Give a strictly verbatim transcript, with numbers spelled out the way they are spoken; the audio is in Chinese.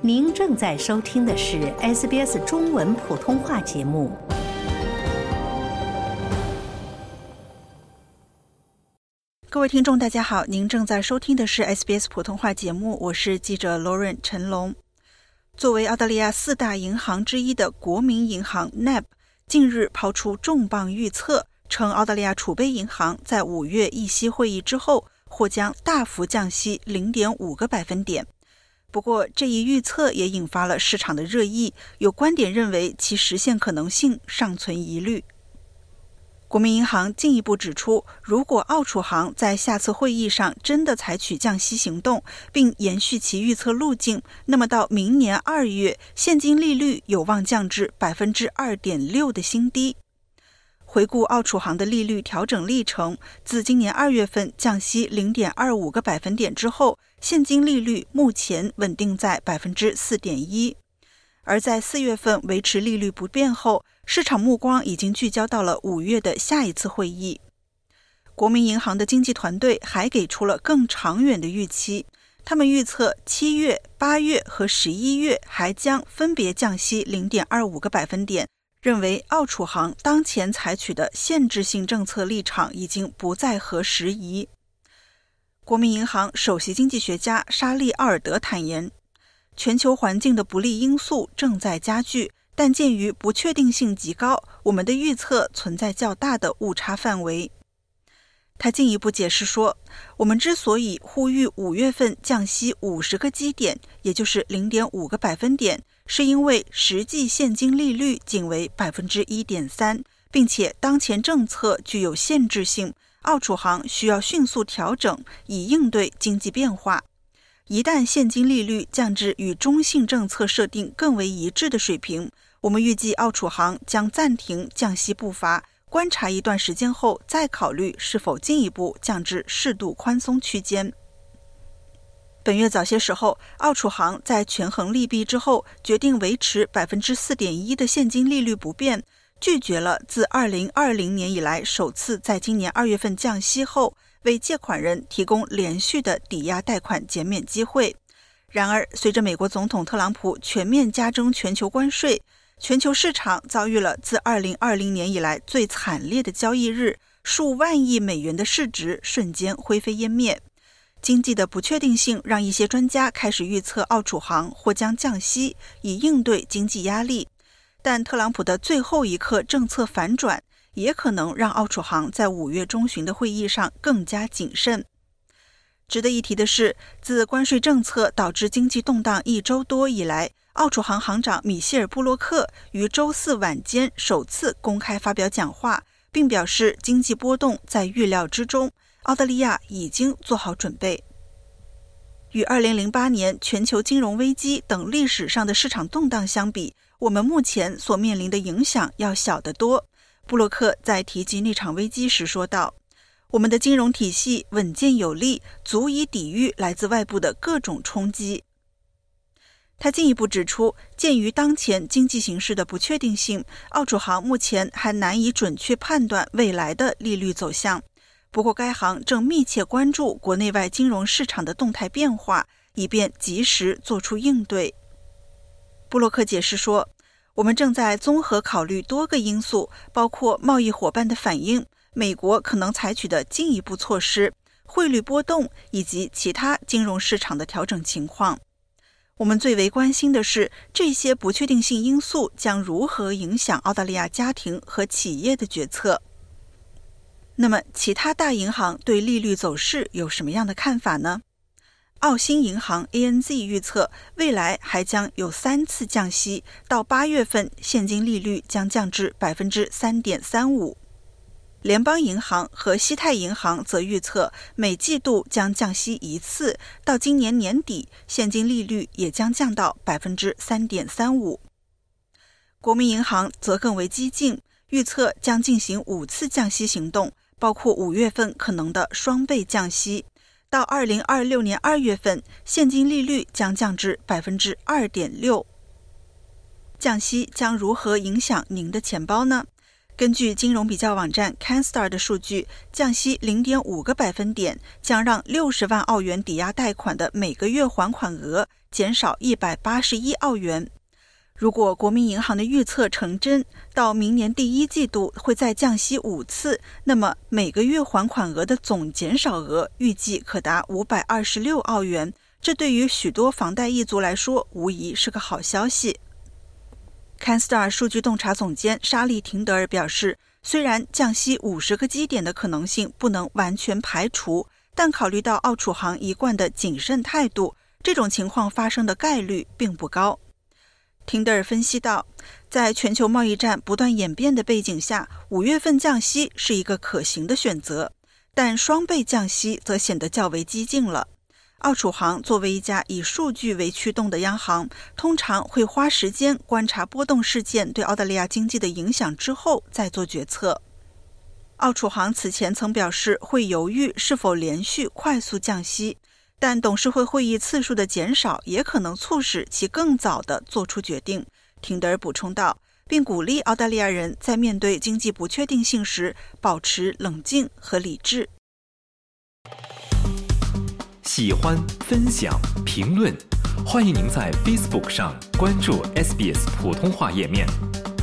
您正在收听的是 S B S 中文普通话节目。 各位听众大家好，您正在收听的是 S B S 普通话节目，我是记者 Lauren 陈龙。作为澳大利亚四大银行之一的国民银行 N A B 近日抛出重磅预测，称澳大利亚储备银行在五月议息会议之后或将大幅降息 零点五个百分点。不过这一预测也引发了市场的热议，有观点认为其实现可能性尚存疑虑。国民银行进一步指出，如果澳储行在下次会议上真的采取降息行动，并延续其预测路径，那么到明年二月，现金利率有望降至 百分之二点六 的新低。回顾澳储行的利率调整历程，自今年二月份降息 零点二五个百分点之后，现金利率目前稳定在 百分之四点一。而在四月份维持利率不变后，市场目光已经聚焦到了五月的下一次会议。国民银行的经济团队还给出了更长远的预期，他们预测七月、八月和十一月还将分别降息 零点二五个百分点，认为澳储行当前采取的限制性政策立场已经不再合时宜。国民银行首席经济学家沙利·奥尔德坦言，全球环境的不利因素正在加剧，但鉴于不确定性极高，我们的预测存在较大的误差范围。他进一步解释说，我们之所以呼吁五月份降息五十个基点，也就是 零点五个百分点，是因为实际现金利率仅为 百分之一点三， 并且当前政策具有限制性，澳储行需要迅速调整以应对经济变化。一旦现金利率降至与中性政策设定更为一致的水平，我们预计澳储行将暂停降息步伐，观察一段时间后再考虑是否进一步降至适度宽松区间。本月早些时候，澳储行在权衡利弊之后，决定维持 百分之四点一 的现金利率不变，拒绝了自二零二零年以来首次在今年二月份降息后为借款人提供连续的抵押贷款减免机会。然而，随着美国总统特朗普全面加征全球关税，全球市场遭遇了自二零二零年以来最惨烈的交易日，数万亿美元的市值瞬间灰飞烟灭。经济的不确定性让一些专家开始预测澳储行或将降息，以应对经济压力。但特朗普的最后一刻政策反转，也可能让澳储行在五月中旬的会议上更加谨慎。值得一提的是，自关税政策导致经济动荡一周多以来，澳储行行长米歇尔·布洛克于周四晚间首次公开发表讲话，并表示经济波动在预料之中，澳大利亚已经做好准备。与二零零八年全球金融危机等历史上的市场动荡相比，我们目前所面临的影响要小得多。布洛克在提及那场危机时说道，我们的金融体系稳健有力，足以抵御来自外部的各种冲击。他进一步指出，鉴于当前经济形势的不确定性，澳储行目前还难以准确判断未来的利率走向。不过该行正密切关注国内外金融市场的动态变化，以便及时做出应对。布洛克解释说，我们正在综合考虑多个因素，包括贸易伙伴的反应、美国可能采取的进一步措施、汇率波动以及其他金融市场的调整情况。我们最为关心的是，这些不确定性因素将如何影响澳大利亚家庭和企业的决策。那么，其他大银行对利率走势有什么样的看法呢？澳新银行 A N Z 预测，未来还将有三次降息，到八月份现金利率将降至 百分之三点三五。联邦银行和西太银行则预测，每季度将降息一次，到今年年底，现金利率也将降到 百分之三点三五。国民银行则更为激进，预测将进行五次降息行动，包括五月份可能的双倍降息。到二零二六年二月份，现金利率将降至 百分之二点六。降息将如何影响您的钱包呢？根据金融比较网站 CanStar 的数据，降息 零点五个百分点将让六十万澳元抵押贷款的每个月还款额减少一百八十一澳元。如果国民银行的预测成真，到明年第一季度会再降息五次，那么每个月还款额的总减少额预计可达五百二十六澳元，这对于许多房贷一族来说无疑是个好消息。CanStar 数据洞察总监莎莉·廷德尔表示，虽然降息五十个基点的可能性不能完全排除，但考虑到奥储行一贯的谨慎态度，这种情况发生的概率并不高。廷德尔分析道，在全球贸易战不断演变的背景下，五月份降息是一个可行的选择，但双倍降息则显得较为激进了。奥储行作为一家以数据为驱动的央行，通常会花时间观察波动事件对澳大利亚经济的影响之后再做决策。奥储行此前曾表示会犹豫是否连续快速降息，但董事会会议次数的减少也可能促使其更早地做出决定。廷德尔补充道，并鼓励澳大利亚人在面对经济不确定性时保持冷静和理智。 喜欢、分享、评论，欢迎您在 Facebook 上关注 S B S 普通话页面。